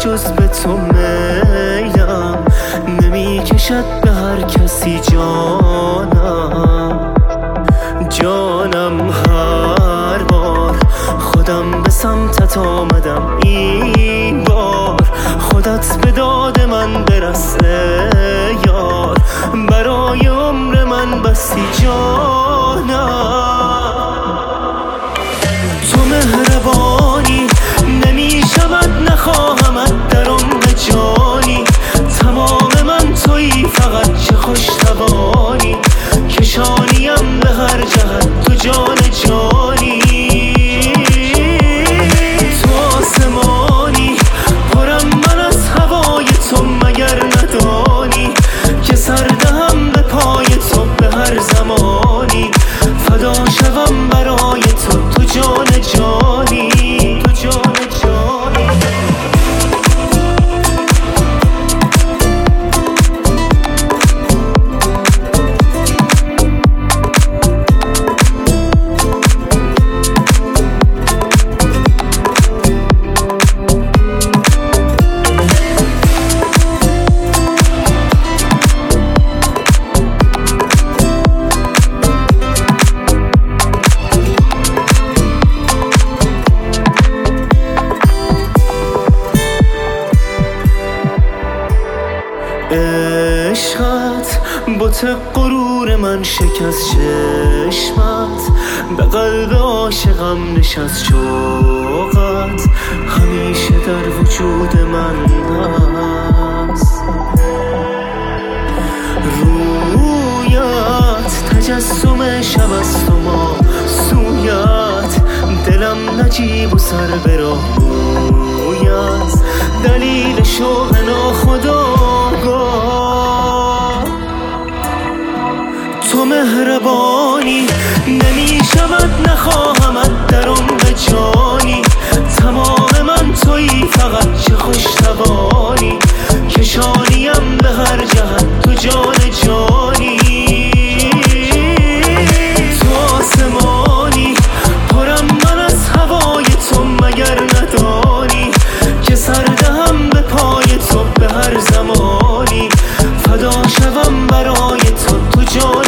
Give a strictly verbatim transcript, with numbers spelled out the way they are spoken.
جز به تو میلم، نمی کشد به هر کسی جانم. جانم هر بار خودم به سمتت آمدم، این بار خودت به داد من برسه یار، برای عمر من بستی جانم. تو مهربانی نمی شود نخواهمت در عمر جانی، تمام من تویی فقط چه خوش توانی، کشانیم به هر جهت تو جان جانی. تو آسمانی پرم من از هوای تو، مگر ندانی که سر دهم به پای تو به هر زمانی، فدا شوم برای تو تو جان جانی، تو جان جانی. عشقت بت غرور من شکست، چشمت به قلب عاشقم نشست، شوقت همیشه در وجود من هست. رویت تجسم شب است و ما سویت، دلم نجیب و سر به راه رویت، دلیل شوق ناخودآگاه. تو مهربانی نمی شود نخواهمت در عمر جانی، تمام من تویی فقط چه خوش توانی، کشانیم به هر جهت تو جان جانی. تو آسمانی پرم من از هوای تو، مگر ندانی که سر دهم به پای تو به هر زمانی، فدا شوم برای تو تو جان